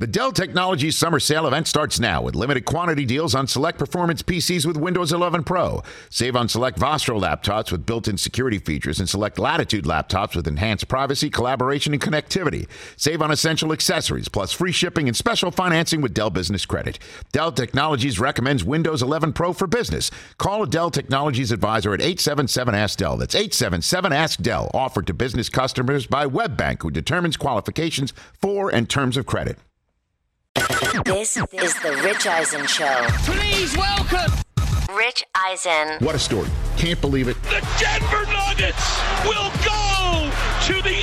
The Dell Technologies Summer Sale event starts now with limited quantity deals on select performance PCs with Windows 11 Pro. Save on select Vostro laptops with built-in security features and select Latitude laptops with enhanced privacy, collaboration, and connectivity. Save on essential accessories, plus free shipping and special financing with Dell Business Credit. Dell Technologies recommends Windows 11 Pro for business. Call a Dell Technologies advisor at 877-ASK-DELL. That's 877-ASK-DELL. Offered to business customers by WebBank, who determines qualifications for and terms of credit. This is the Rich Eisen Show. Please welcome Rich Eisen. What a story. Can't believe it. the Denver Nuggets will go to the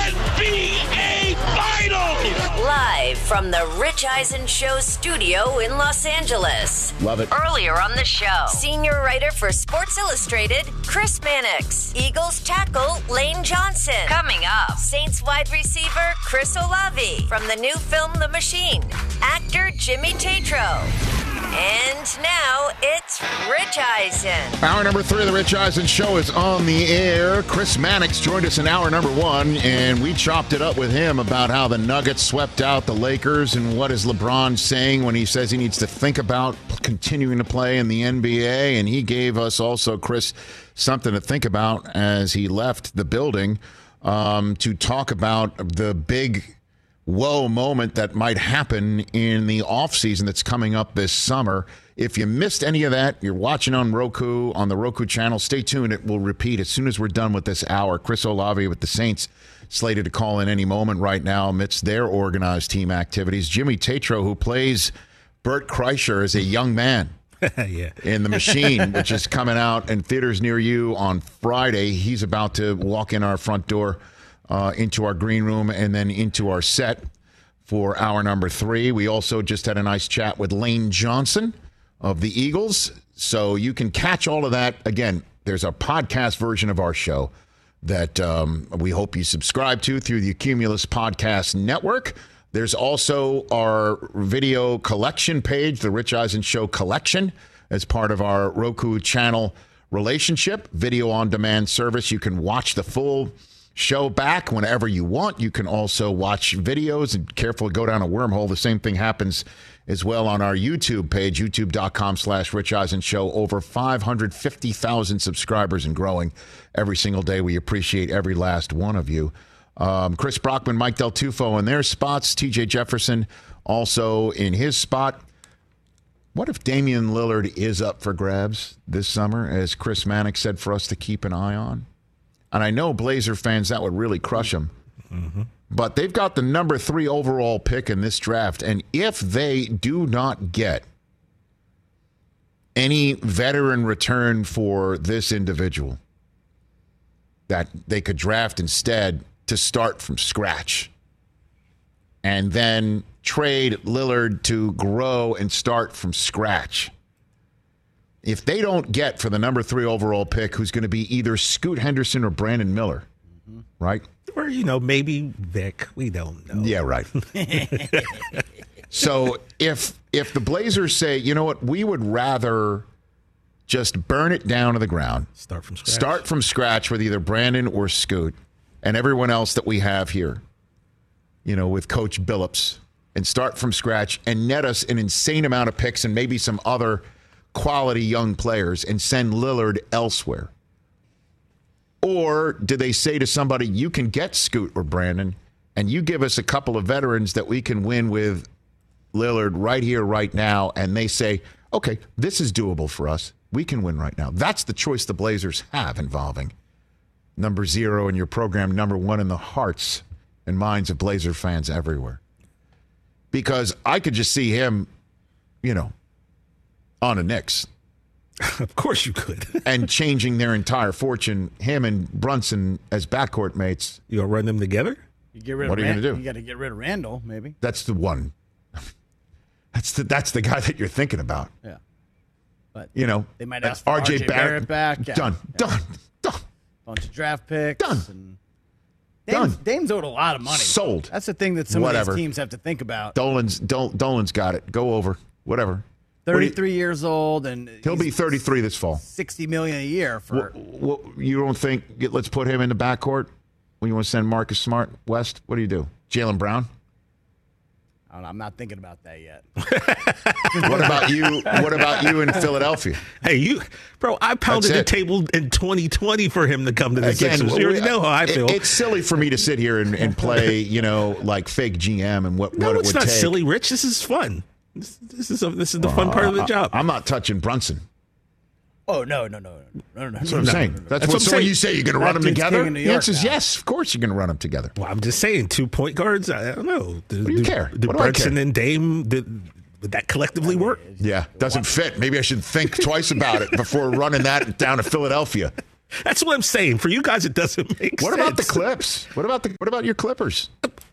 NBA Finals. Live from the Rich Eisen Show studio in Los Angeles. Love it. Earlier on the show, senior writer for Sports Illustrated, Chris Mannix. Eagles tackle, Lane Johnson. Coming up, Saints wide receiver, Chris Olave. From the new film The Machine, actor Jimmy Tatro. And now it's Rich Eisen. Hour number 3 of the Rich Eisen Show is on the air. Chris Mannix joined us in hour number 1, and we chopped it up with him about how the Nuggets swept out the Lakers and what is LeBron saying when he says he needs to think about continuing to play in the NBA. And he gave us also, Chris, something to think about as he left the building to talk about the big whoa moment that might happen in the offseason that's coming up this summer. If you missed any of that, you're watching on Roku, on the Roku channel. Stay tuned. It will repeat as soon as we're done with this hour. Chris Olave with the Saints slated to call in any moment right now amidst their organized team activities. Jimmy Tatro, who plays Bert Kreischer as a young man in The Machine, which is coming out in theaters near you on Friday. He's about to walk in our front door into our green room and then into our set for hour number 3. We also just had a nice chat with Lane Johnson of the Eagles. So you can catch all of that. Again, there's a podcast version of our show that we hope you subscribe to through the Cumulus Podcast Network. There's also our video collection page, the Rich Eisen Show Collection, as part of our Roku channel relationship, video on demand service. You can watch the full show back whenever you want. You can also watch videos and carefully go down a wormhole. The same thing happens as well on our YouTube page, youtube.com/Rich Eisen Show. Over 550,000 subscribers and growing every single day. We appreciate every last one of you. Chris Brockman, Mike Del Tufo in their spots. TJ Jefferson also in his spot. What if Damian Lillard is up for grabs this summer, as Chris Mannix said for us to keep an eye on? And I know Blazer fans, that would really crush them. Mm-hmm. But they've got the number 3 overall pick in this draft. And if they do not get any veteran return for this individual that they could draft instead to start from scratch and then trade Lillard to grow and start from scratch, if they don't get for the number 3 overall pick, who's going to be either Scoot Henderson or Brandon Miller, right? Or, maybe Vic. We don't know. Yeah, right. So if the Blazers say, you know what, we would rather just burn it down to the ground. Start from scratch. Start from scratch with either Brandon or Scoot and everyone else that we have here, with Coach Billups, and start from scratch and net us an insane amount of picks and maybe some other quality young players and send Lillard elsewhere? Or do they say to somebody, you can get Scoot or Brandon and you give us a couple of veterans that we can win with Lillard right here, right now, and they say, okay, this is doable for us. We can win right now. That's the choice the Blazers have involving number 0 in your program, number 1 in the hearts and minds of Blazer fans everywhere. Because I could just see him, on the Knicks. Of course you could. And changing their entire fortune, him and Brunson as backcourt mates. You going to run them together? You get rid what of are you going to do? You got to get rid of Randall, maybe. That's the one. That's the guy that you're thinking about. Yeah. But they might ask for RJ Barrett back. Yeah. Done. Bunch of draft picks. Done. Dame's owed a lot of money. Sold. That's the thing that some of these teams have to think about. Dolan's got it. Go over. Whatever. 33 years old, and he'll be 33 this fall. $60 million a year for. You don't think? Let's put him in the backcourt when you want to send Marcus Smart west. What do you do? Jaylen Brown? I don't know, I'm not thinking about that yet. What about you? What about you in Philadelphia? Hey, I pounded the table in 2020 for him to come to the Sixers. You already know how I feel. It's silly for me to sit here and play, like fake GM and what it would take. No, it's not silly, Rich. This is fun. This is the fun part of the job. I'm not touching Brunson. Oh, no. That's what I'm saying. That's what I'm saying. When you say you're going to run them together, the answer is yes. Of course you're going to run them together. Well, I'm just saying, 2 point guards, I don't know. What do you care? Do Brunson and Dame, would that collectively work? Yeah, doesn't fit. Maybe I should think twice about it before running that down to Philadelphia. That's what I'm saying. For you guys, it doesn't make sense. What about the Clips? What about your Clippers?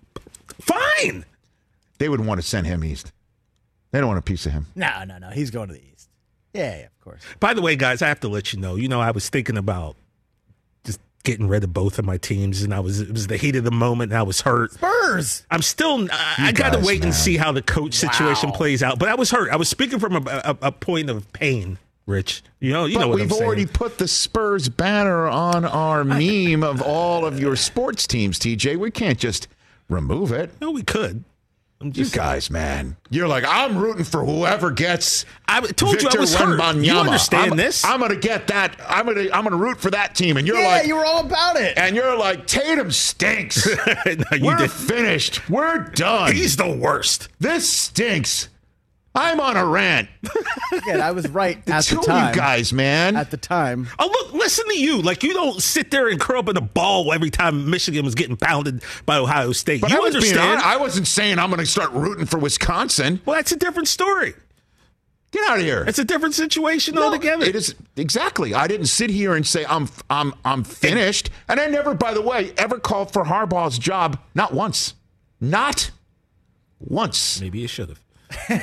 Fine. They would want to send him east. They don't want a piece of him. No. He's going to the east. Yeah, of course. By the way, guys, I have to let you know. I was thinking about just getting rid of both of my teams, and it was the heat of the moment, and I was hurt. Spurs. I'm still. I got to wait and see how the coach situation plays out. But I was hurt. I was speaking from a point of pain, Rich. You know what we've already put the Spurs banner on our meme of all of your sports teams, TJ. We can't just remove it. No, we could. You guys, man. You're like, I'm rooting for whoever gets. I told Victor you I was hurt. You understand this? I'm going to get that. I'm going to root for that team. And you're you were all about it. And you're like, Tatum stinks. We're finished. We're done. He's the worst. This stinks. I'm on a rant. Again, I was right at the time. Two of you guys, man. At the time. Oh, look, listen to you. Like, you don't sit there and curl up in a ball every time Michigan was getting pounded by Ohio State. But you understand? I wasn't saying I'm going to start rooting for Wisconsin. Well, that's a different story. Get out of here. It's a different situation altogether. It is exactly. I didn't sit here and say I'm finished. And I never, by the way, ever called for Harbaugh's job. Not once. Not once. Maybe you should have. No.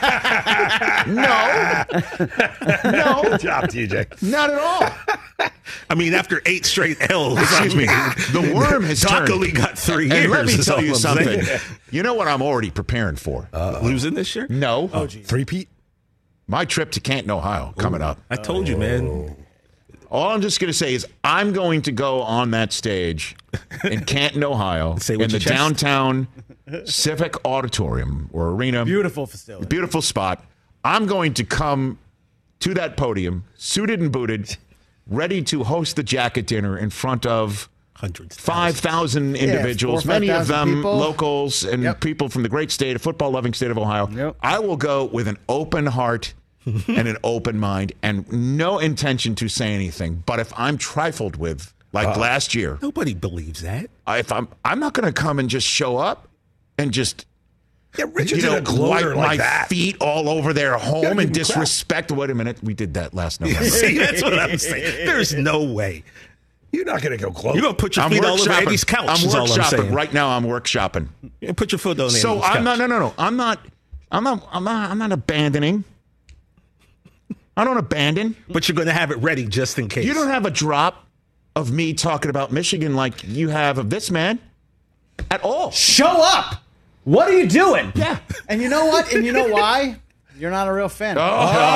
Good job, TJ. Not at all. I mean, after 8 straight L's. Excuse me. The worm has turned. Only got 3 years. And let me tell you something. You know what I'm already preparing for? Losing this year? No. Oh, geez. 3-peat? My trip to Canton, Ohio, coming up. I told you, man. All I'm just going to say is I'm going to go on that stage in Canton, Ohio, in the downtown Civic Auditorium or Arena. Beautiful facility. Beautiful spot. I'm going to come to that podium, suited and booted, ready to host the jacket dinner in front of hundreds, 5,000 individuals, many of them people. Locals and people from the great state, football-loving state of Ohio. Yep. I will go with an open heart and an open mind and no intention to say anything. But if I'm trifled with, like last year. Nobody believes that. If I'm not going to come and just show up and just Richard's in a gloater wipe like my that. feet all over their home and disrespect. Wait a minute. We did that last November. See, that's what I'm saying. There's no way. You're not going to go close. You're going to put your feet all over Andy's couch. I'm workshopping. Right now, I'm workshopping. You put your foot on Andy's couch. So I'm not. No. I'm not abandoning. I don't abandon. But you're going to have it ready just in case. You don't have a drop of me talking about Michigan like you have of this man at all. Show up. What are you doing? Yeah. And you know what? And you know why? You're not a real fan. I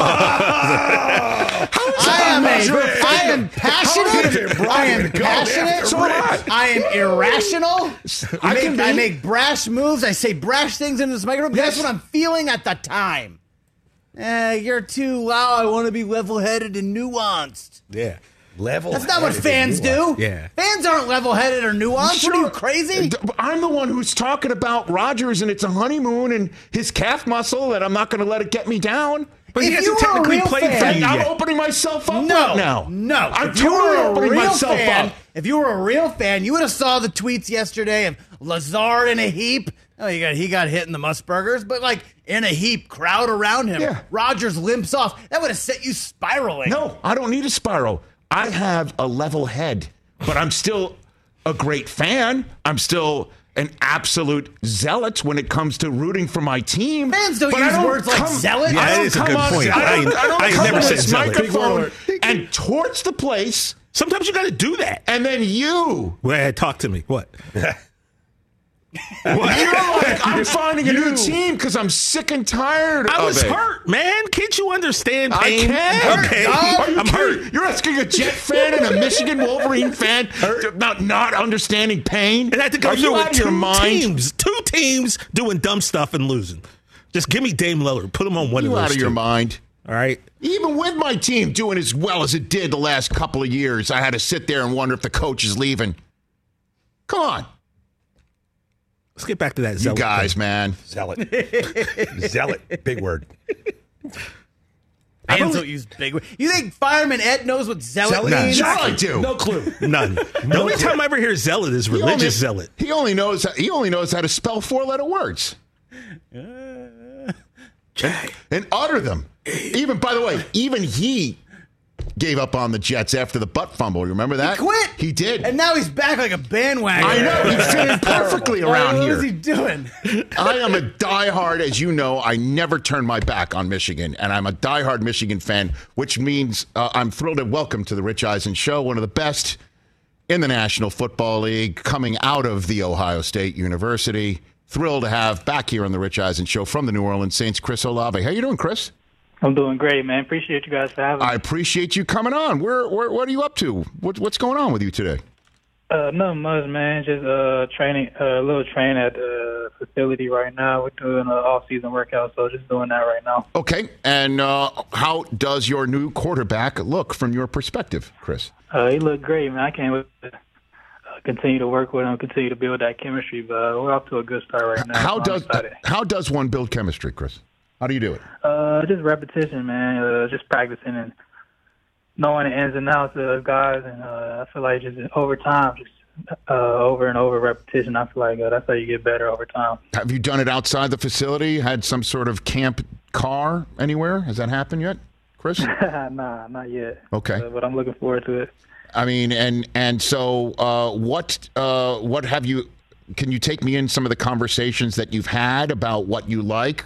am passionate. I am passionate. So am I. I am irrational. I be. make brash moves. I say brash things into this microphone. That's what I'm feeling at the time. You're too loud. I want to be level-headed and nuanced. Yeah. That's not what fans do. Yeah. Fans aren't level-headed or nuanced. Sure. What are you, crazy? I'm the one who's talking about Rodgers and it's a honeymoon and his calf muscle and I'm not going to let it get me down. But If he you hasn't were a technically real played for fan- you I'm yet. opening myself up No, right now. no. I'm If you were totally a opening real myself fan, up. if you were a real fan, you would have saw the tweets yesterday of Lazard in a heap. Oh, he got hit in the Musburgers, but like in a heap, crowd around him. Yeah. Rodgers limps off. That would have set you spiraling. No, I don't need a spiral. I have a level head, but I'm still a great fan. I'm still an absolute zealot when it comes to rooting for my team. Fans don't But use I words like zealot. Yeah, I that don't is a come good on- point. I don't I come never on said this zealot. microphone and torch the place, Sometimes you got to do that. and then you Well, talk to me. What? You're like, I'm finding a new team because I'm sick and tired of it. I was hurt, man. Can't you understand pain? I can. Okay. I'm hurt. You're asking a Jet fan and a Michigan Wolverine fan not understanding pain? And I had to go through out with of your mind? two teams doing dumb stuff and losing. Just give me Dame Lillard. Put him on one of those out of two. your mind. All right. Even with my team doing as well as it did the last couple of years, I had to sit there and wonder if the coach is leaving. Come on. Let's get back to that zealot. You guys, man. Zealot. Zealot. Big word. Fans don't use big words. You think Fireman Ed knows what zealot means? Sure I do. No clue. None. The only time I ever hear zealot is religious zealot. He only knows how to spell 4-letter words. And utter them. Even, by the way, even he gave up on the Jets after the butt fumble. Remember that? He quit. He did. And now he's back like a bandwagon. I know. He fit in perfectly around What here. is he doing? I am a diehard, as you know, I never turn my back on Michigan, and I'm a diehard Michigan fan, which means I'm thrilled to welcome to the Rich Eisen Show one of the best in the National Football League coming out of the Ohio State University. Thrilled to have back here on the Rich Eisen Show from the New Orleans Saints, Chris Olave. How you doing, Chris? I'm doing great, man. Appreciate you guys for having me. I appreciate you coming on. What are you up to? What's going on with you today? Nothing much, man. Just training, a little training at the facility right now. We're doing an off-season workout, so just doing that right now. Okay. And how does your new quarterback look from your perspective, Chris? He looked great, man. I can't wait to continue to work with him, continue to build that chemistry. But we're off to a good start right now. How does one build chemistry, Chris? How do you do it? Just repetition, man. Just practicing and knowing the ins and outs of guys. And I feel like just over time, just over and over repetition, I feel like that's how you get better over time. Have you done it outside the facility? Had some sort of camp car anywhere? Has that happened yet, Chris? Nah, not yet. Okay. But I'm looking forward to it. I mean, and so what have you? Can you take me in some of the conversations that you've had about what you like,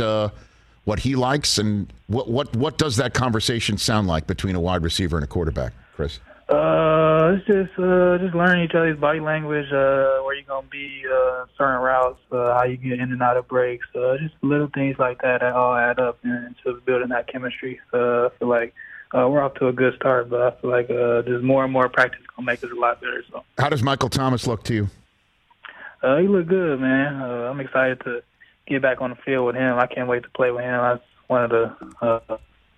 what he likes, and what does that conversation sound like between a wide receiver and a quarterback, Chris? It's just learning each other's body language, where you're gonna be, certain routes, how you get in and out of breaks, just little things like that all add up into building that chemistry. I feel like we're off to a good start, but I feel like there's more and more practice gonna make us a lot better. So, how does Michael Thomas look to you? He look good, man. I'm excited to get back on the field with him. I can't wait to play with him. That's one of the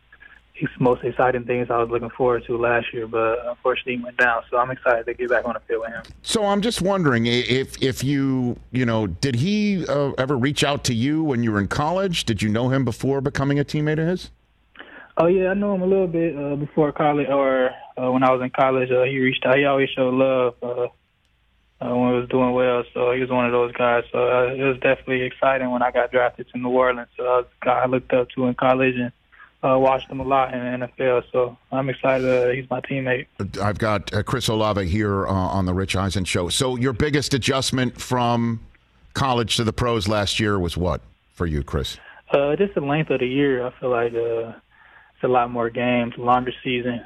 most exciting things I was looking forward to last year, but unfortunately he went down. So I'm excited to get back on the field with him. So I'm just wondering if you did he ever reach out to you when you were in college? Did you know him before becoming a teammate of his? Oh, yeah, I know him a little bit before college, or when I was in college. He reached out. He always showed love when I was doing well, so he was one of those guys. So it was definitely exciting when I got drafted to New Orleans. So I was a guy I looked up to in college and watched him a lot in the NFL. So I'm excited he's my teammate. I've got Chris Olave here on the Rich Eisen Show. So your biggest adjustment from college to the pros last year was what for you, Chris? Just the length of the year. I feel like it's a lot more games, longer season.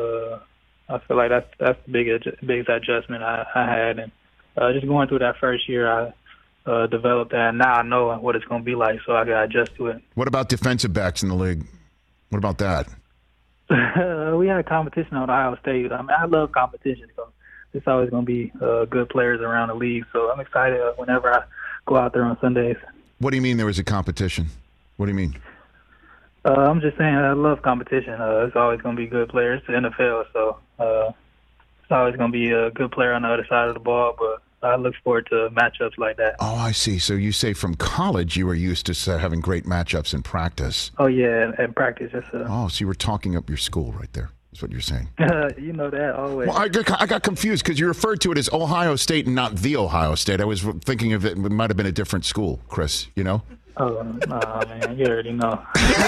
I feel like that's the biggest adjustment I had. And just going through that first year, I developed that. And now I know what it's going to be like, so I got to adjust to it. What about defensive backs in the league? What about that? We had competition on Ohio State. I mean, I love competition, so there's always going to be good players around the league. So I'm excited whenever I go out there on Sundays. What do you mean there was a competition? What do you mean? I'm just saying I love competition. It's always going to be good players. It's the NFL, so it's always going to be a good player on the other side of the ball, but I look forward to matchups like that. Oh, I see. So you say from college you were used to having great matchups in practice. Oh, yeah, in practice. Oh, so you were talking up your school right there. That's what you're saying. You know that always. Well, I got confused because you referred to it as Ohio State and not the Ohio State. I was thinking of it might have been a different school, Chris, you know? Oh, no, man, you already know.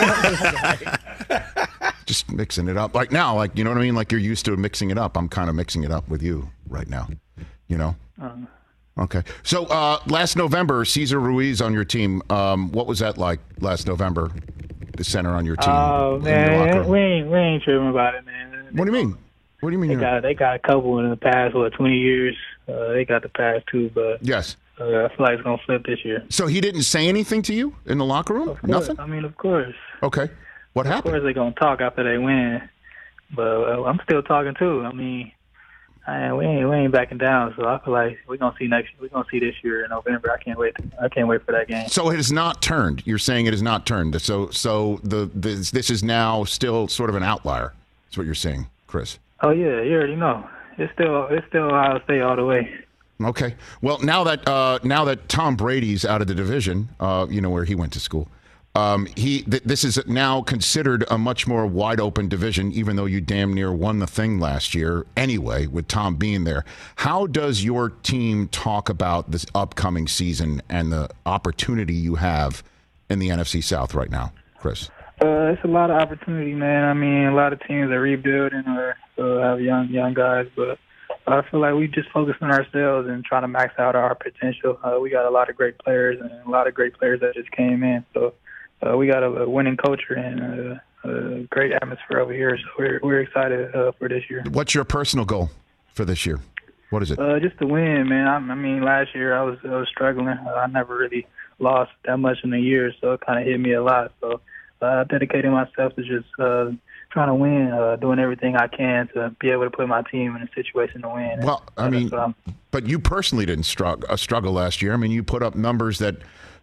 Just mixing it up. Like now, like, you know what I mean? Like you're used to mixing it up. I'm kind of mixing it up with you right now, you know? Okay. So last November, Cesar Ruiz on your team, what was that like last November, the center on your team? Oh, man, we ain't tripping about it, man. What do you mean? What do you mean? They got a couple in the past, 20 years. They got the past too, but yes. I feel like it's gonna flip this year. So he didn't say anything to you in the locker room? Of course. Nothing? I mean, of course. Okay. What Of happened? course they're gonna talk after they win, but I'm still talking too. I mean, we ain't backing down. So I feel like we're gonna see this year in November. I can't wait for that game. So it has not turned. You're saying it has not turned. So this is now still sort of an outlier. That's what you're saying, Chris. Oh yeah, you already know. It's still Ohio State all the way. Okay. Well, now that Tom Brady's out of the division, where he went to school, this is now considered a much more wide open division, even though you damn near won the thing last year anyway, with Tom being there. How does your team talk about this upcoming season and the opportunity you have in the NFC South right now, Chris? It's a lot of opportunity, man. I mean, a lot of teams are rebuilding or have young guys, but I feel like we just focus on ourselves and trying to max out our potential. We got a lot of great players and a lot of great players that just came in. So we got a winning culture and a great atmosphere over here. So we're excited for this year. What's your personal goal for this year? What is it? Just to win, man. I mean, last year I was struggling. I never really lost that much in a year, so it kind of hit me a lot. So dedicating myself to just trying to win, doing everything I can to be able to put my team in a situation to win. Well, I mean, but you personally didn't struggle last year. I mean, you put up numbers that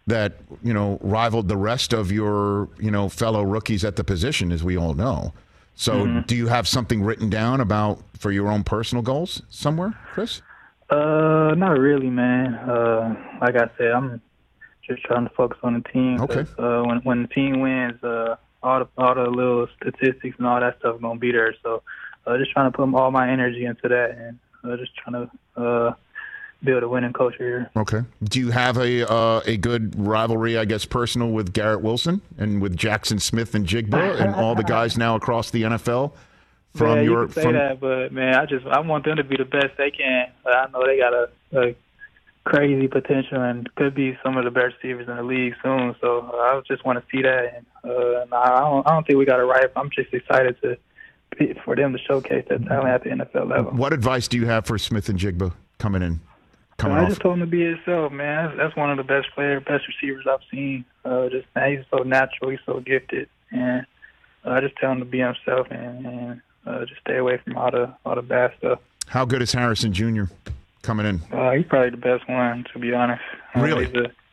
rivaled the rest of your fellow rookies at the position, as we all know. So, do you have something written down for your own personal goals somewhere, Chris? Not really, man. Like I said, I'm just trying to focus on the team. Okay. When the team wins, all the little statistics and all that stuff gonna be there. So, just trying to put all my energy into that and just trying to build a winning culture here. Okay. Do you have a good rivalry, I guess, personal with Garrett Wilson and with Jackson Smith and Jigba and all the guys now across the NFL? You can say that, but man, I want them to be the best they can. I know they got a crazy potential and could be some of the best receivers in the league soon. So I just want to see that. And I don't think we got it right. I'm just excited for them to showcase that talent at the NFL level. What advice do you have for Smith and Jigba coming in? I just told him to be himself, man. That's one of the best receivers I've seen. He's so natural, he's so gifted, and I just tell him to be himself and just stay away from all the bad stuff. How good is Harrison Jr. coming in? He's probably the best one, to be honest. Really?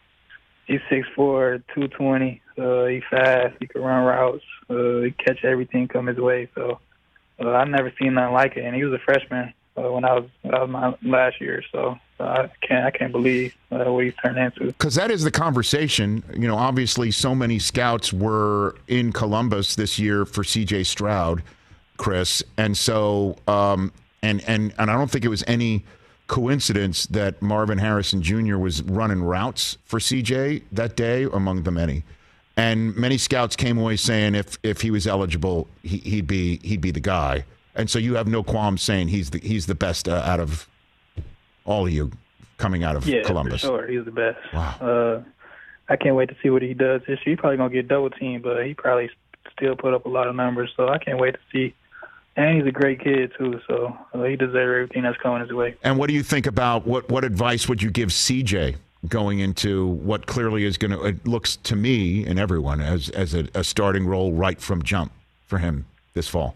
He's 6'4", 220. He's fast. He can run routes. He catch everything come his way. So I've never seen nothing like it. And he was a freshman when I was my last year. So I can't believe what he's turned into. Because that is the conversation. Obviously, so many scouts were in Columbus this year for C.J. Stroud, Chris, and so and I don't think it was any coincidence that Marvin Harrison Jr. was running routes for CJ that day, among the many. And many scouts came away saying if he was eligible, he'd be the guy. And so you have no qualms saying he's the best out of all of you coming out of Columbus. Yeah, for sure. He's the best. Wow. I can't wait to see what he does this year. He's probably going to get double teamed, but he probably still put up a lot of numbers. So I can't wait to see. And he's a great kid, too, so he deserves everything that's coming his way. And what do you think about what advice would you give CJ going into what clearly is it looks to me and everyone as a starting role right from jump for him this fall?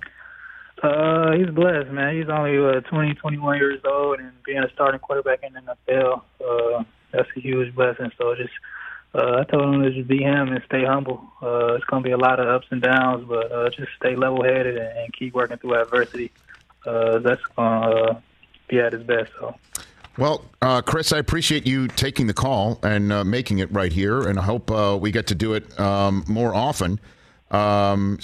He's blessed, man. He's only 20, 21 years old, and being a starting quarterback in the NFL, that's a huge blessing. So I told him to just be him and stay humble. It's going to be a lot of ups and downs, but just stay level-headed and keep working through adversity. That's going to be at his best. So. Well, Chris, I appreciate you taking the call and making it right here, and I hope we get to do it more often. And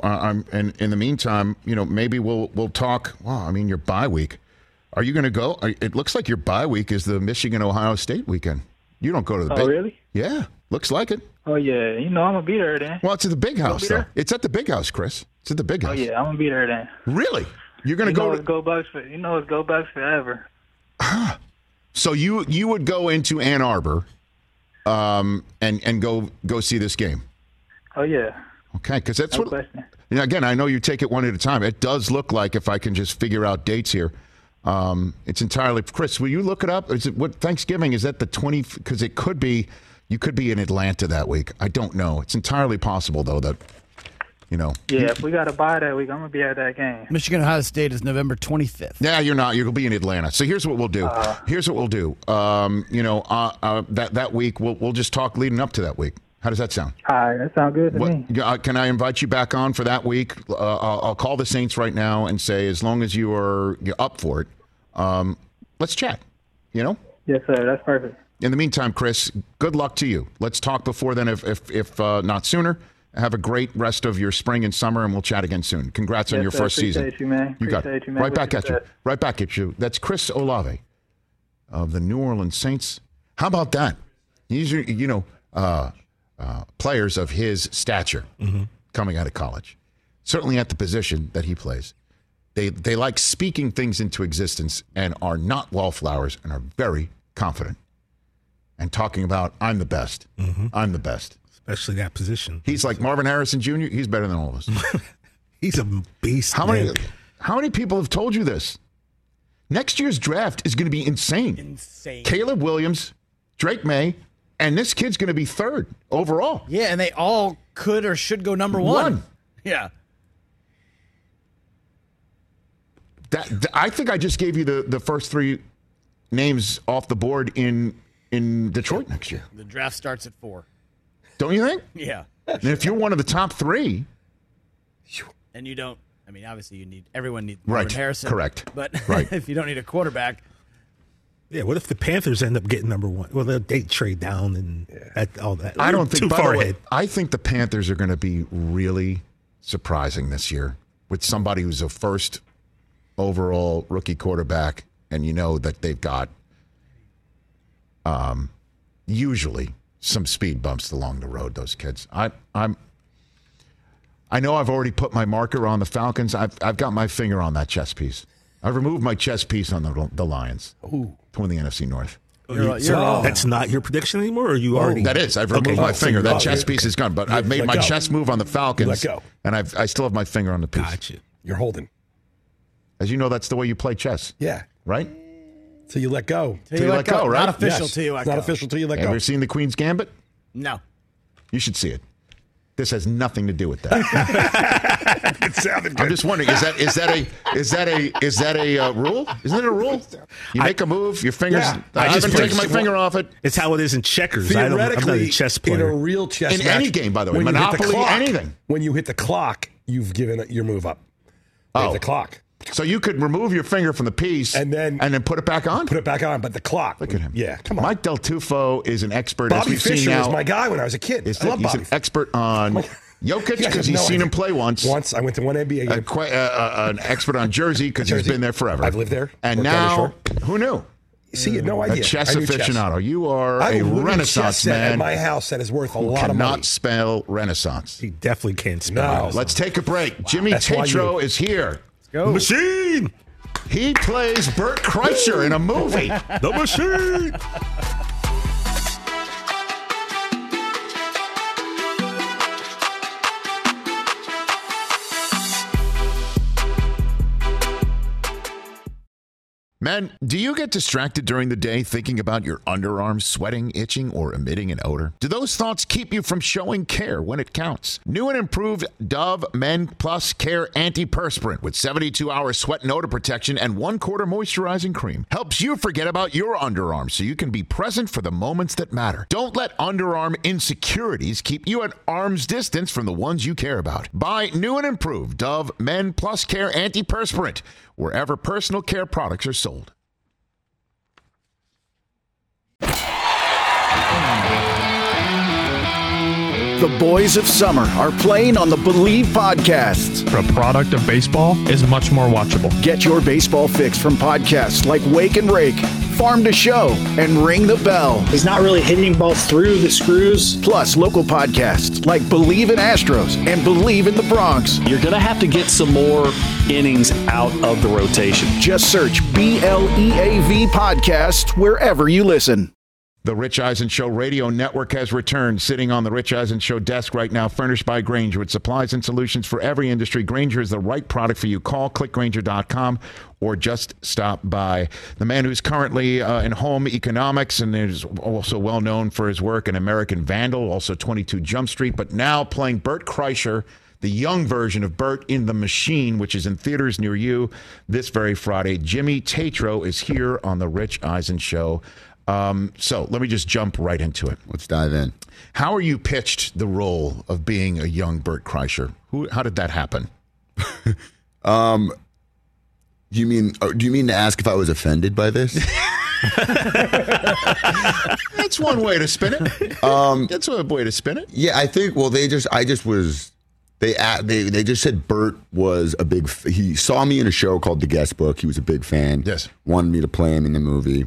in the meantime, maybe we'll talk. Well, I mean, your bye week. Are you going to go? It looks like your bye week is the Michigan-Ohio State weekend. You don't go to the big. Oh, really? Yeah, looks like it. Oh, yeah. I'm going to be there then. Well, it's at the big house, though. It's at the big house, Chris. It's at the big house. Oh, yeah. I'm going to be there then. Really? You're going to go? It's Go Bucks it's Go Bucks forever. So you would go into Ann Arbor and go see this game? Oh, yeah. Okay, because that's no what. Question. Again, I know you take it one at a time. It does look like, if I can just figure out dates here, It's entirely. Chris, will you look it up? Is it what Thanksgiving? Is that the 20? Because it could be. You could be in Atlanta that week. I don't know. It's entirely possible though that. Yeah, if we got to buy that week, I'm going to be at that game. Michigan Ohio State is November 25th. Yeah, you're not. You'll be in Atlanta. So here's what we'll do. That week, we'll just talk leading up to that week. How does that sound? All right, that sounds good to me. Can I invite you back on for that week? I'll call the Saints right now and say, as long as you're up for it, let's chat. Yes, sir. That's perfect. In the meantime, Chris, good luck to you. Let's talk before then, if not sooner. Have a great rest of your spring and summer, and we'll chat again soon. Congrats on your first season. Appreciate you, man. You got it. Right back at you. Right back at you. That's Chris Olave of the New Orleans Saints. How about that? These are, players of his stature coming out of college. Certainly at the position that he plays. They like speaking things into existence and are not wallflowers and are very confident. And talking about, I'm the best. I'm the best. Especially that position. He's like Marvin Harrison Jr. He's better than all of us. He's a beast. How many people have told you this? Next year's draft is going to be insane. Caleb Williams, Drake May, and this kid's going to be third overall. Yeah, and they all could or should go number one. Yeah. I think I just gave you the first three names off the board in Detroit next year. The draft starts at 4. Don't you think? Yeah. And if you're one of the top 3. And you don't, obviously everyone needs Marvin Harrison. Correct. But if you don't need a quarterback. Yeah, what if the Panthers end up getting number 1? Well, they trade down and all that. I don't think too far ahead. I think the Panthers are going to be really surprising this year with somebody who's a first overall rookie quarterback, and you know that they've got usually some speed bumps along the road, those kids. I know I've already put my marker on the Falcons. I've got my finger on that chess piece. I've removed my chess piece on the Lions to win the NFC North. That's not your prediction anymore, or you already? That is. I've removed my finger. That chess piece is gone. But I've made my chess move on the Falcons. Let go. And I still have my finger on the piece. Gotcha. You're holding. As you know, that's the way you play chess. Yeah. Right? So you let go. Till you let go, right? Not official till you let go. Not official till you let go. Ever seen The Queen's Gambit? No. You should see it. This has nothing to do with that. It sounded good. I'm just wondering, is that a rule? Isn't it a rule? You make a move, your fingers. Yeah. I haven't taken my finger off it. It's how it is in checkers. I'm not a chess player. In a real chess In match, any game, by the way, when Monopoly, anything. When you hit the clock, you've given your move up. The clock. So you could remove your finger from the piece and then put it back on? Put it back on, but the clock. Look at him. Yeah, come on. Mike Del Tufo is an expert. Bobby as we've Fischer seen now, was my guy when I was a kid. He's an expert on Jokic because he's seen him play once. Once. I went to one NBA game. An expert on Jersey because he's been there forever. I've lived there. And now, who knew? See, you had no idea. A chess aficionado. You are a Renaissance man. At my house that is worth a lot of money. Cannot spell Renaissance. He definitely can't spell. No. Let's take a break. Jimmy Tatro is here. Go. Machine! He plays Bert Kreischer in a movie. The Machine! Men, do you get distracted during the day thinking about your underarms sweating, itching, or emitting an odor? Do those thoughts keep you from showing care when it counts? New and improved Dove Men Plus Care Antiperspirant with 72-hour sweat and odor protection and 1/4 moisturizing cream helps you forget about your underarms so you can be present for the moments that matter. Don't let underarm insecurities keep you at arm's distance from the ones you care about. Buy new and improved Dove Men Plus Care Antiperspirant wherever personal care products are sold. The boys of summer are playing on the Believe podcasts. The product of baseball is much more watchable. Get your baseball fix from podcasts like Wake and Rake, Farm to Show, and Ring the Bell. He's not really hitting balls through the screws. Plus local podcasts like Believe in Astros and Believe in the Bronx. You're going to have to get some more innings out of the rotation. Just search BLEAV podcast wherever you listen. The Rich Eisen Show radio network has returned. Sitting on the Rich Eisen Show desk right now, furnished by Grainger with supplies and solutions for every industry. Grainger is the right product for you. Call clickgrainger.com or just stop by. The man who's currently in home economics and is also well known for his work in American Vandal, also 22 Jump Street, but now playing Bert Kreischer, the young version of Bert in The Machine, which is in theaters near you this very Friday. Jimmy Tatro is here on the Rich Eisen Show. So let me just jump right into it. Let's dive in. How are you pitched the role of being a young Bert Kreischer? How did that happen? Do you mean to ask if I was offended by this? That's one way to spin it. That's one way to spin it. Yeah, I think. Well, they just said Bert was a big. He saw me in a show called The Guest Book. He was a big fan. Yes, wanted me to play him in the movie.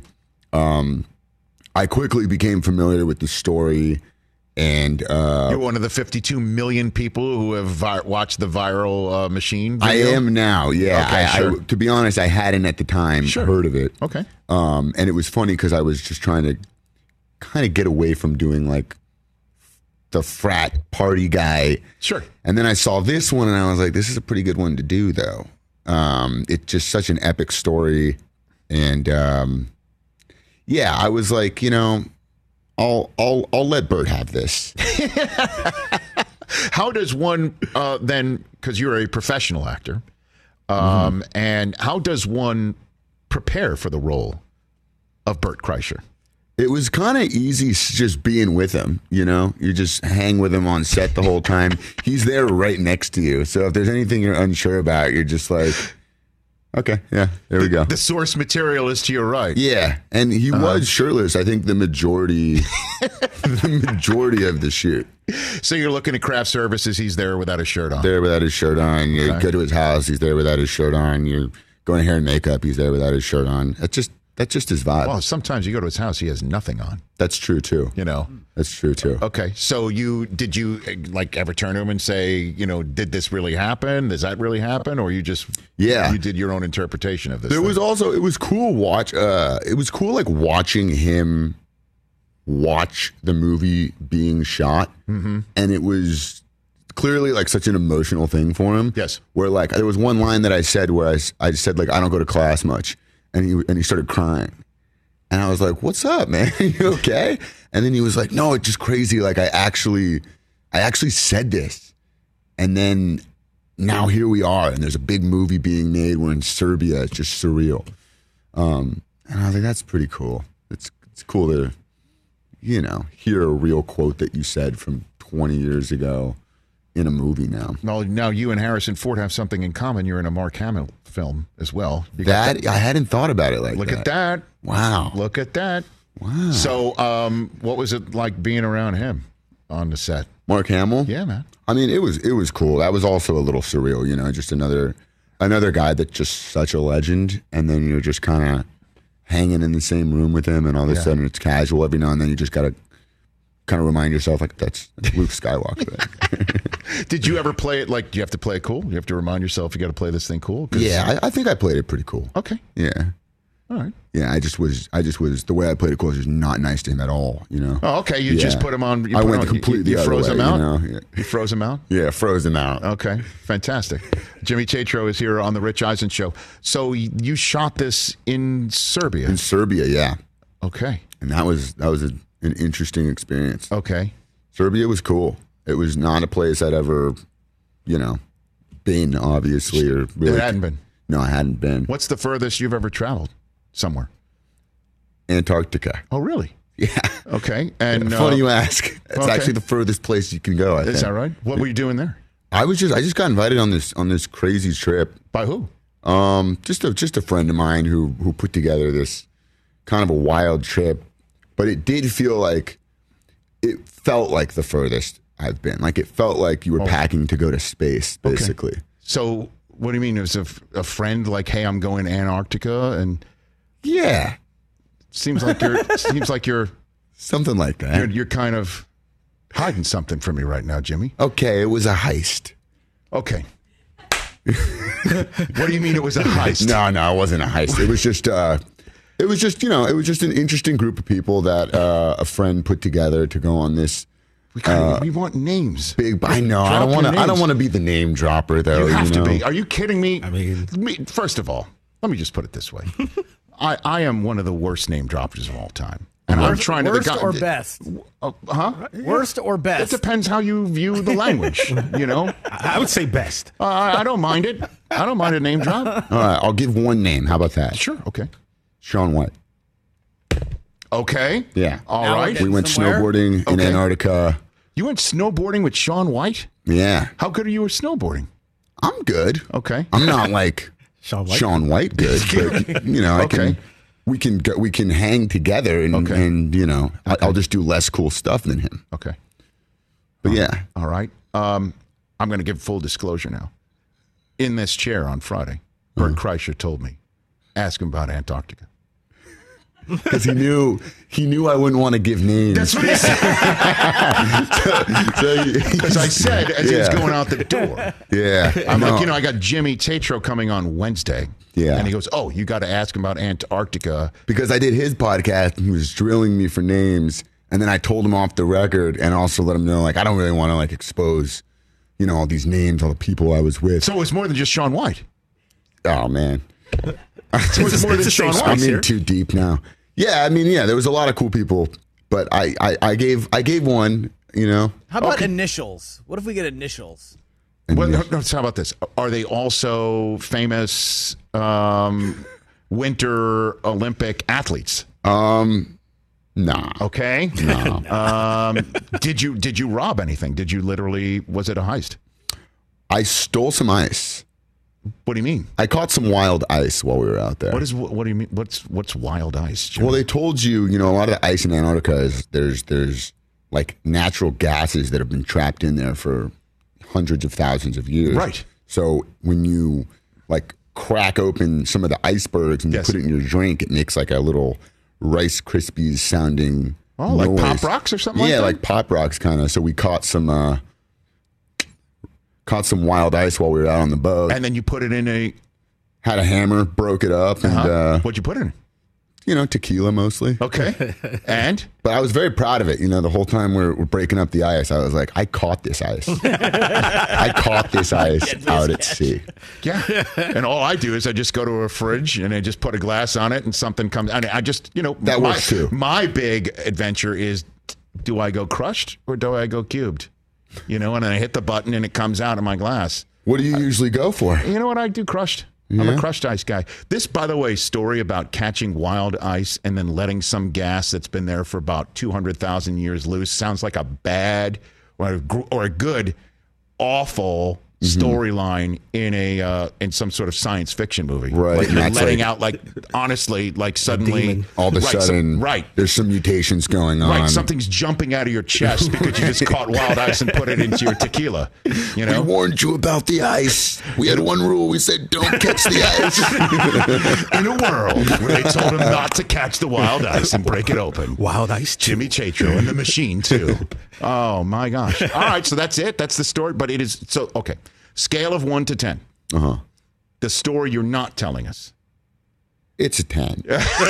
I quickly became familiar with the story, and you're one of the 52 million people who have watched the viral Machine video? I am now, yeah. Okay, sure. To be honest, I hadn't at the time heard of it. Okay. And it was funny because I was just trying to kind of get away from doing like the frat party guy. Sure. And then I saw this one, and I was like, this is a pretty good one to do, though. It's just such an epic story, and yeah, I was like, I'll let Bert have this. How does one then? Because you're a professional actor, and how does one prepare for the role of Bert Kreischer? It was kind of easy just being with him. You just hang with him on set the whole time. He's there right next to you, so if there's anything you're unsure about, you're just like, okay, yeah, there we go. The source material is to your right. Yeah, and he was shirtless. I think the majority of the shoot. So you're looking at craft services. He's there without his shirt on. There without his shirt on. You go to his house. He's there without his shirt on. You're going to hair and makeup. He's there without his shirt on. That's just his vibe. Well, sometimes you go to his house. He has nothing on. That's true too. That's true too. Okay, so did you like ever turn to him and say, did this really happen? Does that really happen? Or you just you did your own interpretation of this? It was cool watching him watch the movie being shot, and it was clearly like such an emotional thing for him. Yes, where like there was one line that I said where I said like I don't go to class much, and he started crying. And I was like, what's up, man? You okay? And then he was like, no, it's just crazy. Like I actually said this. And then now here we are. And there's a big movie being made. We're in Serbia. It's just surreal. And I was like, that's pretty cool. It's cool to, hear a real quote that you said from 20 years ago in a movie now. Well, now you and Harrison Ford have something in common. You're in a Mark Hamill film as well. I hadn't thought about it like that. Look at that. Wow. Look at that. Wow. So what was it like being around him on the set? Mark Hamill? Yeah, man. I mean, it was cool. That was also a little surreal, just another guy that's just such a legend, and then you're just kind of hanging in the same room with him, and all of a sudden it's casual. Every now and then you just got to kind of remind yourself, like, that's Luke Skywalker. Did you ever play it like, do you have to play it cool? You have to remind yourself you got to play this thing cool? Yeah, I think I played it pretty cool. Okay. Yeah. All right. Yeah, I just was the way I played it cool was just not nice to him at all, Oh, okay. You just put him on. I went completely you froze him out? Yeah. You froze him out? Yeah, froze him out. Okay. Fantastic. Jimmy Tatro is here on the Rich Eisen Show. So you shot this in Serbia? In Serbia, yeah. Okay. And that was an interesting experience. Okay. Serbia was cool. It was not a place I'd ever, been, obviously, or really. It hadn't been? No, I hadn't been. What's the furthest you've ever traveled somewhere? Antarctica. Oh, really? Yeah. Okay. And funny you ask. It's actually the furthest place you can go, I think. Is that right? What were you doing there? I just got invited on this crazy trip. By who? Just a friend of mine who put together this kind of a wild trip, but it did feel like it felt like the furthest I've been. Like it felt like you were packing to go to space, basically. Okay. So what do you mean? It was a friend like, hey, I'm going to Antarctica, and yeah, seems like you're something like that. You're kind of hiding something from me right now, Jimmy. Okay, it was a heist. Okay. What do you mean it was a heist? No, it wasn't a heist. It was just It was just, it was just an interesting group of people that a friend put together to go on this. We want names. Big, I know. I don't want to be the name dropper, though. You have to be. Are you kidding me? I mean, first of all, let me just put it this way: I am one of the worst name droppers of all time, and I'm trying to. Worst or best? Worst or best? It depends how you view the language. I would say best. I don't mind it. I don't mind a name drop. All right, I'll give one name. How about that? Sure. Okay. Shaun White. Okay. Yeah. All right. We went snowboarding in Antarctica. You went snowboarding with Shaun White? Yeah. How good are you at snowboarding? I'm good. Okay. I'm not like Shaun White good, but we can hang together and I'll just do less cool stuff than him. Okay. But yeah. All right. I'm going to give full disclosure now. In this chair on Friday, Bert Kreischer told me, ask him about Antarctica. Because he knew I wouldn't want to give names. That's what he said. Because I said as he was going out the door. Yeah. I'm like, I got Jimmy Tatro coming on Wednesday. Yeah. And he goes, oh, you got to ask him about Antarctica. Because I did his podcast and he was drilling me for names. And then I told him off the record and also let him know, I don't really want to expose, all these names, all the people I was with. So it was more than just Shaun White. Oh, man. So it's more than Shaun White. I'm in too deep now. Yeah, there was a lot of cool people, but I gave one, How about initials? What if we get initials? How about this? Are they also famous Winter Olympic athletes? Nah. Okay. No. Did you rob anything? Was it a heist? I stole some ice. What do you mean? I caught some wild ice while we were out there. What do you mean? What's wild ice, Jimmy? Well, they told you, a lot of the ice in Antarctica is there's natural gases that have been trapped in there for hundreds of thousands of years. Right. So when you crack open some of the icebergs and you put it in your drink, it makes a little Rice Krispies sounding noise. Like Pop Rocks or something like that? Yeah, like Pop Rocks kind of. So we caught some wild ice while we were out on the boat. And then you put it in had a hammer, broke it up, and what'd you put in? Tequila mostly. Okay. And? But I was very proud of it. The whole time we're breaking up the ice, I was like, I caught this ice. I caught this ice out at sea. Yeah. And all I do is I just go to a fridge and I just put a glass on it and something comes. And I just, that works too. My big adventure is, do I go crushed or do I go cubed? And then I hit the button and it comes out of my glass. What do you usually go for? You know what? I do crushed. Yeah. I'm a crushed ice guy. This, by the way, story about catching wild ice and then letting some gas that's been there for about 200,000 years loose sounds like a bad or a good, awful storyline in some sort of science fiction movie. Right. You're letting out, honestly, suddenly. All of a sudden, right. There's some mutations going on. Right. Something's jumping out of your chest because you just caught wild ice and put it into your tequila. We warned you about the ice. We had one rule. We said, don't catch the ice. In a world where they told him not to catch the wild ice and break it open. Wild ice. Jimmy Tatro and the machine, too. Oh, my gosh. All right. So that's it. That's the story. But it is. So, okay. Scale of 1 to 10. The story you're not telling us. It's a 10.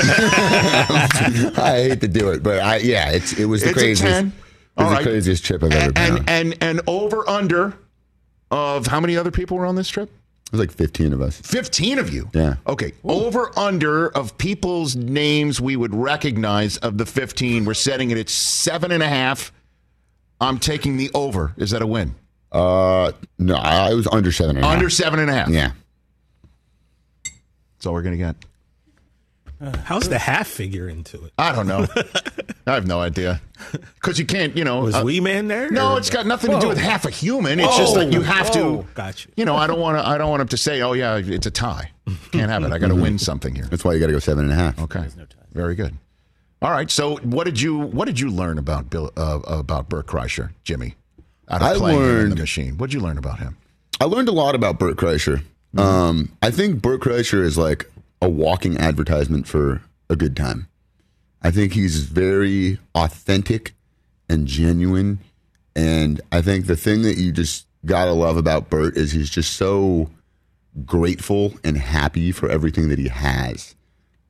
I hate to do it, but it was the craziest. A 10? It was the craziest trip I've ever been on. And over under of how many other people were on this trip? It was like 15 of us. 15 of you? Yeah. Okay. Ooh. Over under of people's names we would recognize of the 15. We're setting it at 7.5. I'm taking the over. Is that a win? No, I was under 7.5. Under 7.5. Yeah. That's all we're going to get. How's the half figure into it? I don't know. I have no idea. Because you can't, Was Wee Man there? No, it's got nothing to do with half a human. It's just that you have to. Gotcha. I don't want him to say, oh, yeah, it's a tie. Can't have it. I got to win something here. That's why you got to go 7.5. Okay. There's no tie. Very good. All right. So what did you learn about Bert Kreischer, Jimmy? Out of playing in the machine. What did you learn about him? I learned a lot about Bert Kreischer. I think Bert Kreischer is like a walking advertisement for a good time. I think he's very authentic and genuine. And I think the thing that you just got to love about Bert is he's just so grateful and happy for everything that he has.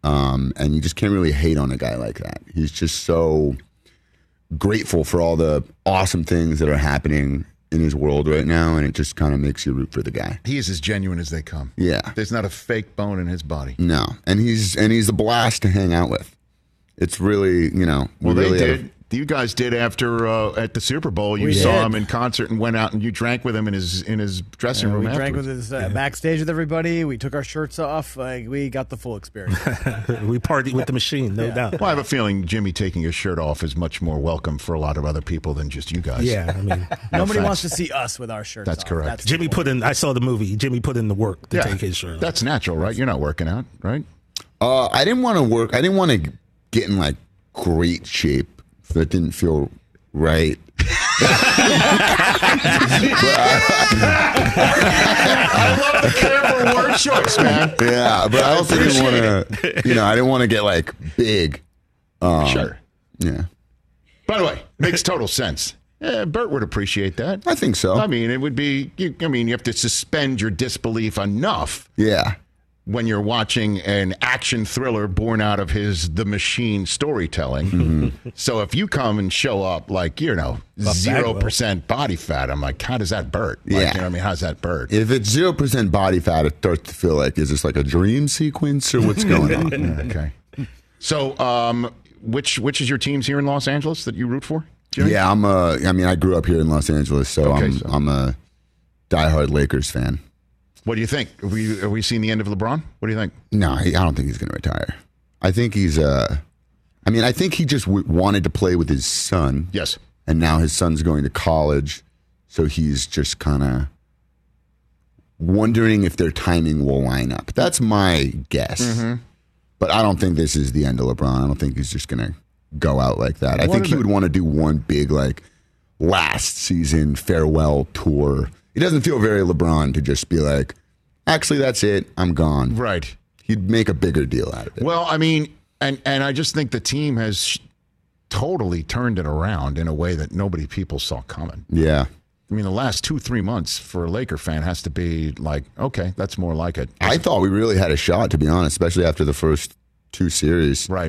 And you just can't really hate on a guy like that. He's just so grateful for all the awesome things that are happening in his world right now, and it just kind of makes you root for the guy. He is as genuine as they come. Yeah. There's not a fake bone in his body. No. And he's a blast to hang out with. It's really, Well, they did. You guys did after at the Super Bowl. You saw him in concert and went out and you drank with him in his dressing room. We afterwards. drank with his backstage with everybody. We took our shirts off. We got the full experience. We partied with the machine, no doubt. Well, I have a feeling Jimmy taking his shirt off is much more welcome for a lot of other people than just you guys. Yeah, I mean, nobody wants to see us with our shirts That's off. correct. That's Jimmy put in. I saw the movie. Jimmy put in the work to take his shirt off. That's natural, right? You're not working out, right? I didn't want to work. I didn't want to get in like great shape. That didn't feel right. I love the careful word choice, man. Yeah, but I also didn't want to, I didn't want to get like big. Sure. Yeah. By the way, makes total sense. Bert would appreciate that. I think so. I mean, it would be, you have to suspend your disbelief enough. Yeah. When you're watching an action thriller born out of The Machine storytelling. Mm-hmm. So if you come and show up like, 0% body fat, I'm like, how does that Bert? Like, Yeah. You know what I mean? How's that Bert? If it's 0% body fat, it starts to feel like, is this like a dream sequence or what's going on? Okay. So, which is your teams here in Los Angeles that you root for, Jimmy? Yeah, I grew up here in Los Angeles, so I'm a diehard Lakers fan. What do you think? Have we seen the end of LeBron? What do you think? No, I don't think he's going to retire. I think he's I think he just wanted to play with his son. Yes. And now his son's going to college, so he's just kind of wondering if their timing will line up. That's my guess. Mm-hmm. But I don't think this is the end of LeBron. I don't think he's just going to go out like that. I think he would want to do one big, like, last season farewell tour. It doesn't feel very LeBron to just be like, actually, that's it. I'm gone. Right. He'd make a bigger deal out of it. Well, I mean, and I just think the team has totally turned it around in a way that people saw coming. Yeah. I mean, the last 2-3 months for a Laker fan has to be like, okay, that's more like it. I thought we really had a shot, to be honest, especially after the first 2 series. Right.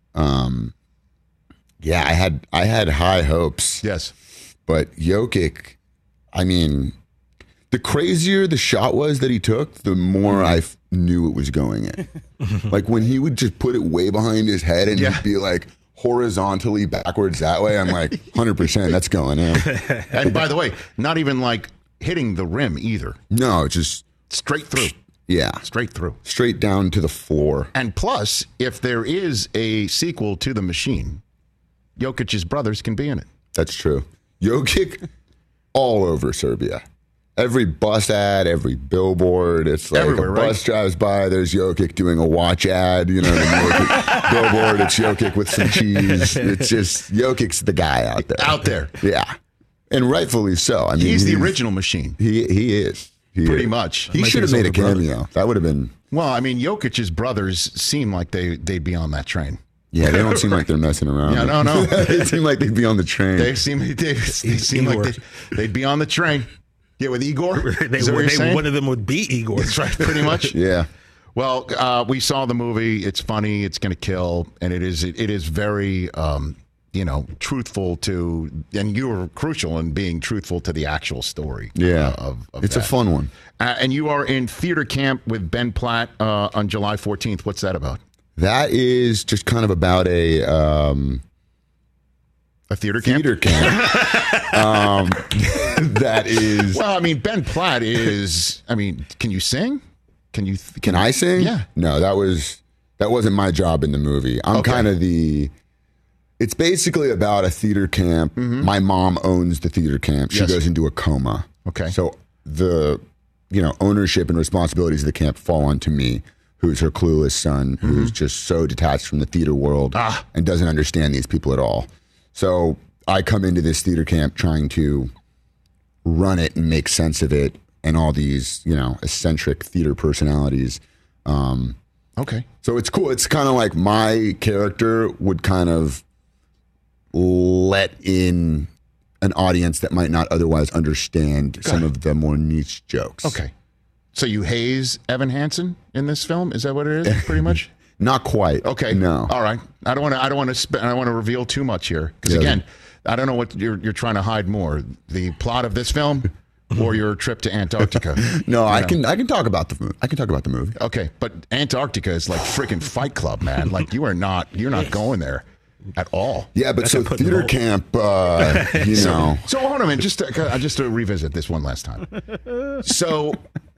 Yeah, I had high hopes. Yes. But Jokic, I mean, the crazier the shot was that he took, the more I knew it was going in. Like when he would just put it way behind his head and he'd be like horizontally backwards that way, I'm like, 100% that's going in. And by the way, not even like hitting the rim either. No, just straight through. Yeah. Straight through. Straight down to the floor. And plus, if there is a sequel to The Machine, Jokic's brothers can be in it. That's true. Jokic all over Serbia. Every bus ad, every billboard, it's like everywhere, a bus drives by, there's Jokic doing a watch ad, the Jokic billboard, it's Jokic with some cheese. It's just, Jokic's the guy out there. Out there. Yeah. And rightfully so. I mean, he's the original Machine. He is. Pretty much. He should have made a cameo. That would have been. Well, I mean, Jokic's brothers seem like they'd be on that train. Yeah, they don't seem like they're messing around. Yeah, no. They seem like they'd be on the train. They seem like they'd be on the train. Yeah, with Igor. One of them would be Igor. That's right, pretty much. Yeah. Well, we saw the movie. It's funny. It's going to kill, and it is very, truthful to, and you were crucial in being truthful to the actual story. Yeah, of it's that. a fun one. And you are in theater camp with Ben Platt on July 14th. What's that about? That is just kind of about a theater camp. That is. Well, I mean, Ben Platt is. I mean, can you sing? Can I sing? Yeah. No, that wasn't my job in the movie. I'm kind of the. It's basically about a theater camp. Mm-hmm. My mom owns the theater camp. She goes into a coma. Okay. So the ownership and responsibilities of the camp fall onto me, who's her clueless son, who's just so detached from the theater world and doesn't understand these people at all. So I come into this theater camp trying to run it and make sense of it, and all these, eccentric theater personalities. Okay. So it's cool. It's kind of like my character would kind of let in an audience that might not otherwise understand some of the more niche jokes. Okay. So you haze Evan Hansen in this film? Is that what it is, pretty much? Not quite. Okay. No. All right. I don't want to reveal too much here because again, I don't know what you're trying to hide more: the plot of this film or your trip to Antarctica. No, I can talk about the movie. I can talk about the movie. Okay, but Antarctica is like freaking Fight Club, man. Like you're not going there at all. Yeah, but so theater camp, you know. So hold on, man. Just to revisit this one last time. So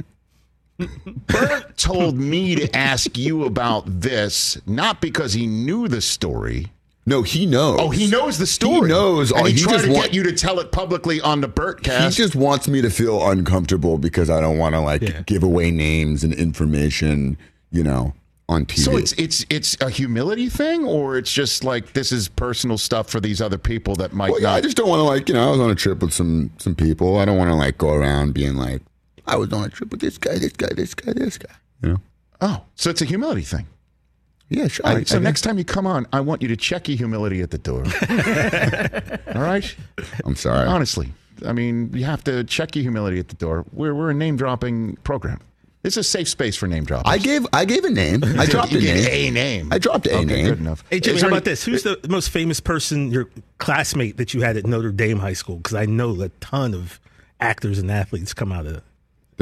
Bert told me to ask you about this, not because he knew the story. No, he knows. Oh, he knows the story. He knows. And he tried to get you to tell it publicly on the Bertcast. He just wants me to feel uncomfortable because I don't want to give away names and information, you know, on TV. So it's a humility thing, or it's just like this is personal stuff for these other people that might not. I just don't want to I was on a trip with some people. I don't want to go around being like, I was on a trip with this guy, this guy, this guy, this guy. You know? Oh, so it's a humility thing. Yeah, sure. All right, so next time you come on, I want you to check your humility at the door. All right? I'm sorry. Honestly. I mean, you have to check your humility at the door. We're a name-dropping program. It's a safe space for name dropping. I gave a name. I dropped a name. I dropped a name. Good enough. Hey, Jimmy, how about this? Who's the most famous person, your classmate that you had at Notre Dame High School? Because I know a ton of actors and athletes come out of it.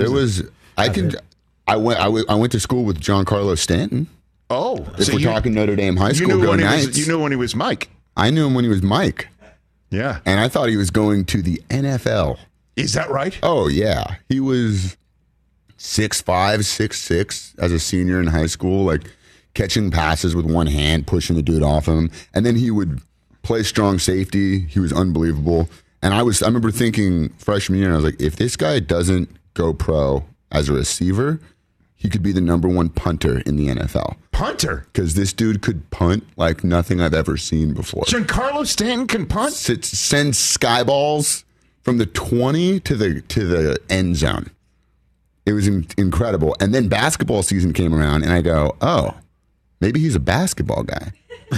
I went to school with Giancarlo Stanton. Oh, if we're talking Notre Dame High School, go Knights. You knew when he was Mike. I knew him when he was Mike. Yeah, and I thought he was going to the NFL. Is that right? Oh yeah, he was 6'5", 6'6" as a senior in high school, catching passes with one hand, pushing the dude off him, and then he would play strong safety. He was unbelievable. And I remember thinking freshman year, and I was like, if this guy doesn't go pro as a receiver, he could be the #1 punter in the NFL. Punter? Because this dude could punt like nothing I've ever seen before. Giancarlo Stanton can punt? Sends sky balls from the 20 to the end zone. It was incredible. And then basketball season came around, and I go, oh, maybe he's a basketball guy.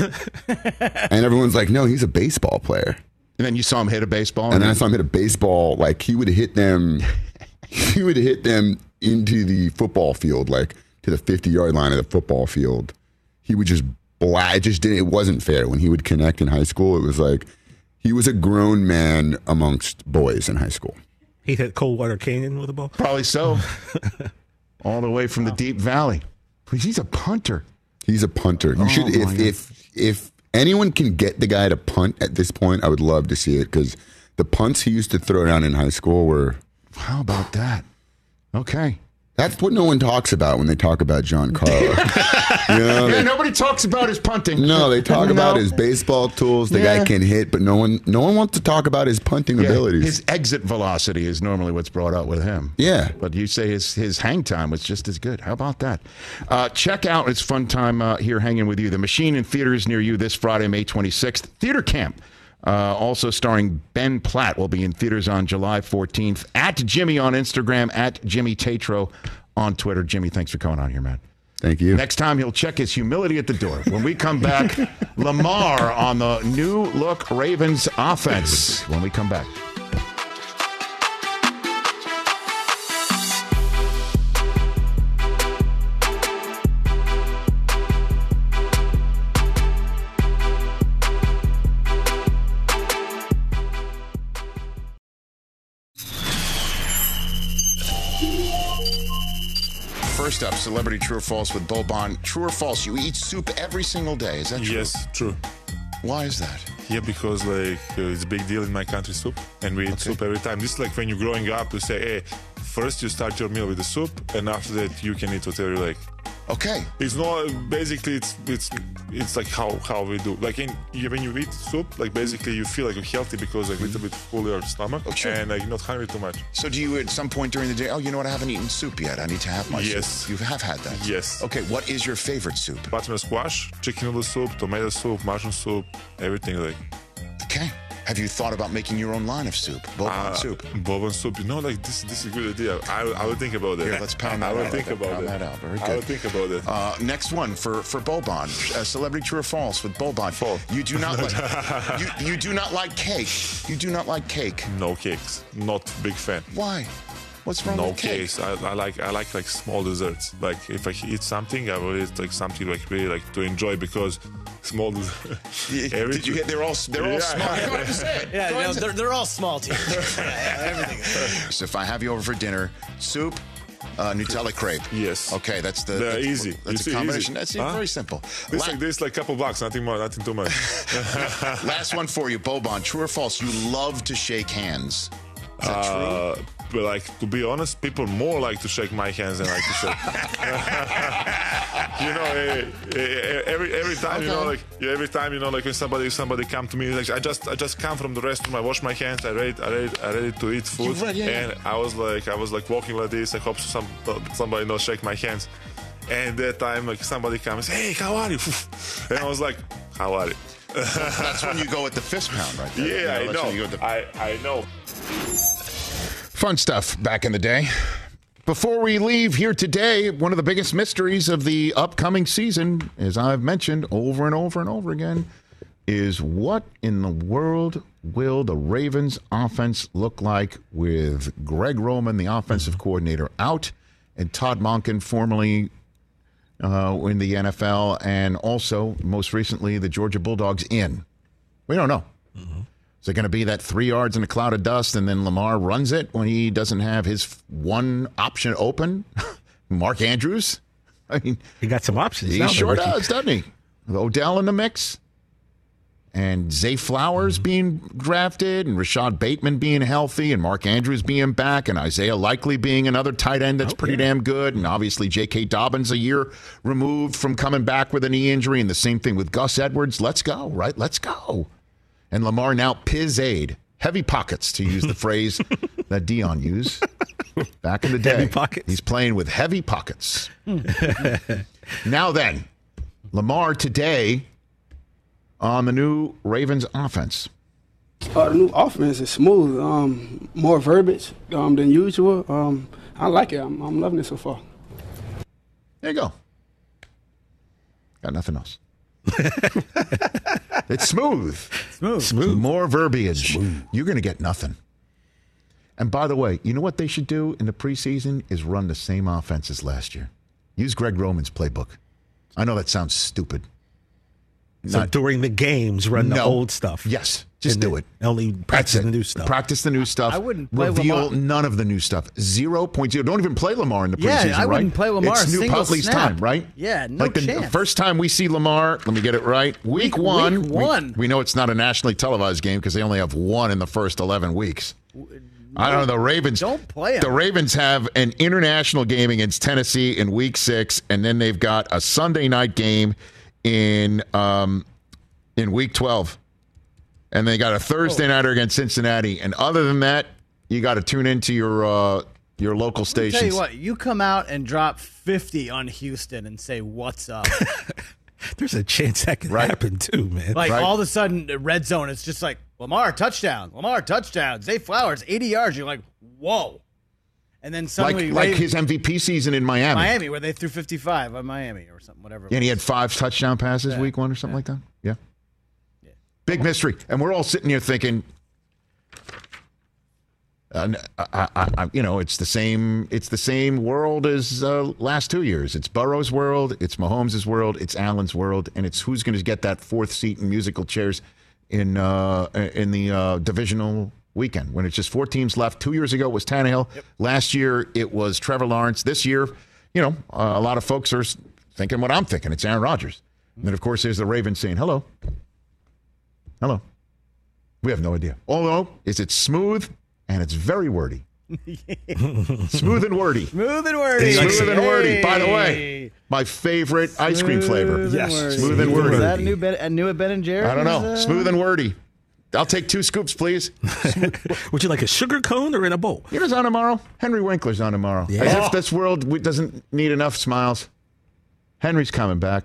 And everyone's like, no, he's a baseball player. And then you saw him hit a baseball? And then I saw him hit a baseball. He would hit them. He would hit them into the football field, to the 50-yard line of the football field. He would just it wasn't fair. When he would connect in high school, it was like he was a grown man amongst boys in high school. He hit Coldwater Canyon with a ball? Probably so. All the way from the Deep Valley. He's a punter. He's a punter. You should, if anyone can get the guy to punt at this point, I would love to see it, because the punts he used to throw down in high school were... How about that? Okay. That's what no one talks about when they talk about Giancarlo. Nobody talks about his punting. No, they talk about his baseball tools. The guy can hit, but no one wants to talk about his punting abilities. His exit velocity is normally what's brought up with him. Yeah. But you say his hang time was just as good. How about that? Check out, it's fun time here hanging with you. The Machine in theaters near you this Friday, May 26th. Theater Camp. Also starring Ben Platt, will be in theaters on July 14th. At Jimmy on Instagram, at Jimmy Tatro on Twitter. Jimmy, thanks for coming on here, man. Thank you. Next time, he'll check his humility at the door. When we come back, Lamar on the new look Ravens offense. When we come back. First up, celebrity true or false with Boban. True or false, you eat soup every single day. Is that true? Yes, true. Why is that? Yeah, because it's a big deal in my country, soup, and we eat soup every time. This is like when you're growing up, you say, hey, first you start your meal with the soup, and after that you can eat whatever you like. Okay. It's not basically it's like how we do. Like when you eat soup, basically you feel like you're healthy because a little bit full your stomach and you're not hungry too much. So do you at some point during the day? Oh, you know what? I haven't eaten soup yet. I need to have my soup. You have had that. Yes. Okay. What is your favorite soup? Butternut squash, chicken noodle soup, tomato soup, mushroom soup, everything like. Okay. Have you thought about making your own line of soup? Boban soup. Boban soup. This is a good idea. I will think about that. Here, let's pound that out. I will think about that out. Very good. I will think about it. Next one for Boban. Celebrity true or false with Boban. False. You do not like you do not like cake. You do not like cake. No cakes. Not big fan. Why? What's wrong no with cake? cakes. I like small desserts. Like if I eat something, I will eat like something like really like to enjoy because small desserts. Did you get? They're all small. Go ahead and say it. Yeah, Go ahead and say it. they're all small teams. Everything. So if I have you over for dinner, soup, Nutella crepe. Yes. Okay, that's easy. That's a combination. That's very simple. This like couple bucks, nothing more, nothing too much. Last one for you, Boban. True or false? You love to shake hands. Is that true? But like to be honest, people more like to shake my hands than like to shake. Every time every time like when somebody come to me, like I just come from the restroom, I wash my hands, I ready to eat food, and I was like walking like this. I hope somebody not shake my hands, and that time like somebody comes, hey, how are you? And I was like, how are you? That's when you go with the fist pound, right there. Yeah, I know. I know. Fun stuff back in the day. Before we leave here today, one of the biggest mysteries of the upcoming season, as I've mentioned over and over and over again, is what in the world will the Ravens offense look like with Greg Roman, the offensive coordinator, out, and Todd Monken, formerly in the NFL, and also, most recently, the Georgia Bulldogs in. We don't know. Mm-hmm. Is it going to be that 3 yards in a cloud of dust and then Lamar runs it when he doesn't have his one option open? Mark Andrews? I mean, he got some options. He sure does, doesn't he? With Odell in the mix. And Zay Flowers being drafted and Rashad Bateman being healthy and Mark Andrews being back and Isaiah Likely being another tight end that's pretty damn good. And obviously J.K. Dobbins a year removed from coming back with a knee injury. And the same thing with Gus Edwards. Let's go, right? Let's go. And Lamar now piz-aid. Heavy pockets, to use the phrase that Dion used back in the day. Heavy pockets. He's playing with heavy pockets. Now then, Lamar today on the new Ravens offense. The new offense is smooth, more verbiage than usual. I like it. I'm loving it so far. There you go. Got nothing else. It's smooth. More verbiage. You're going to get nothing. And by the way, you know what they should do in the preseason is run the same offense as last year. Use Greg Roman's playbook. I know that sounds stupid. So during the games, run the old stuff. Yes. Just do it. Only practice the new stuff. Practice the new stuff. I wouldn't play Reveal Lamar. none of the new stuff. 0.0. Don't even play Lamar in the preseason, Yeah, I wouldn't play Lamar It's a Snoop single Huntley's snap. time, right? Yeah, no like the chance. first time we see Lamar, let me get it right, week one. Week one. We know it's not a nationally televised game because they only have one in the first 11 weeks. I don't know. The Ravens don't play him. The Ravens have an international game against Tennessee in week 6, and then they've got a Sunday night game in week 12. And they got a Thursday nighter against Cincinnati. And other than that, you got to tune into your local stations. Tell you what, you come out and drop 50 on Houston and say, what's up? There's a chance that could happen too, man. Like all of a sudden, the red zone, it's just like, Lamar, touchdown. Lamar, touchdown. Zay Flowers, 80 yards. You're like, whoa. And then suddenly... Like his MVP season in Miami. Miami, where they threw 55 on Miami or something, whatever. Yeah, and he had 5 touchdown passes week 1 or something like that. Yeah. Big mystery. And we're all sitting here thinking, it's the same world as last 2 years. It's Burrow's world, it's Mahomes' world, it's Allen's world, and it's who's going to get that 4th seat in musical chairs in the divisional weekend when it's just 4 teams left. 2 years ago it was Tannehill. Yep. Last year it was Trevor Lawrence. This year, a lot of folks are thinking what I'm thinking. It's Aaron Rodgers. And then, of course, there's the Ravens saying, hello. Hello. We have no idea. Although, is it smooth? And it's very wordy. Smooth and wordy. Smooth and wordy. Smooth and wordy. By the way, my favorite ice cream flavor. Yes. Smooth and wordy. Is that new at Ben & Jerry's? I don't know. Smooth and wordy. I'll take 2 scoops, please. Would you like a sugar cone or in a bowl? You know who's on tomorrow? Henry Winkler's on tomorrow. Yeah. As if this world doesn't need enough smiles. Henry's coming back.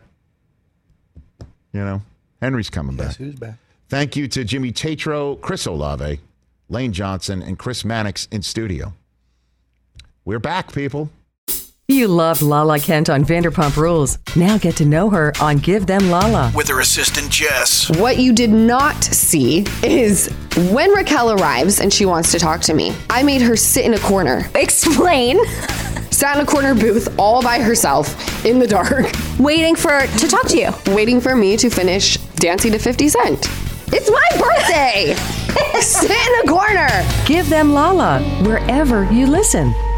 Henry's coming back. Yes, who's back? Thank you to Jimmy Tatro, Chris Olave, Lane Johnson, and Chris Mannix in studio. We're back, people. You loved Lala Kent on Vanderpump Rules. Now get to know her on Give Them Lala. With her assistant, Jess. What you did not see is when Raquel arrives and she wants to talk to me, I made her sit in a corner. Explain. Sat in a corner booth all by herself in the dark. Waiting to talk to you. Waiting for me to finish dancing to 50 Cent. It's my birthday. Sit in a corner. Give Them Lala wherever you listen.